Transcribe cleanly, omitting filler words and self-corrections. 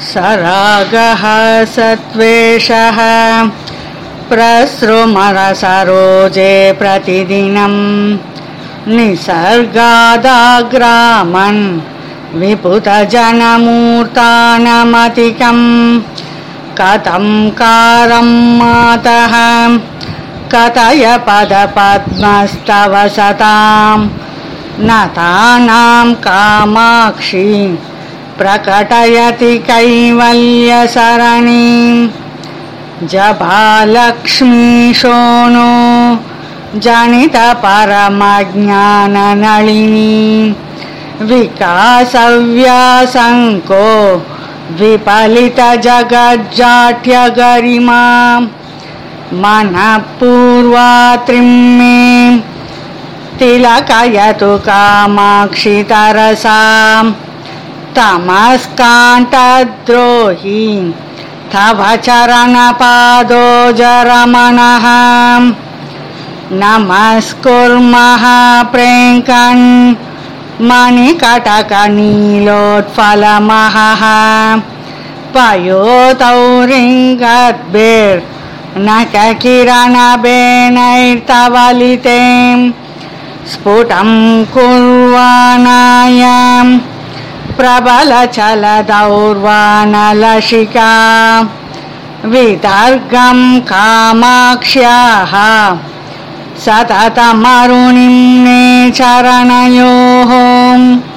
सरागः सत्वेषः प्रसृमरसरोजे प्रतिदिनं निसर्गादाग्रामन् विपुतजनमूर्तानमतिकं कथं कारं मातः कथय पदपद्मस्तव सतां नतानां कामाक्षी प्रकटयति कैवल्यसरणीं जपालक्ष्मीशोनो जनितपरमज्ञाननलिनी विकासव्यासङ्को विपलितजगज्जाट्यगरिमा मनःपूर्वात्रिं मे तिलकयतु कामाक्षि तरसा तमस्कान्तद्रोही तव चरणपादोजरमणः नमस्कुर्मः प्रेङ्कन् मणिकटकनीलोत्फलमहः पयोतौरिङ्गद्भिर्नखकिरणबेनैर्तवलिते स्फुटं कुर्वाणायां प्रबलचलदौर्वाणलशिका वितर्गं कामाक्ष्याः सततमरुणिं मे चरणयोः।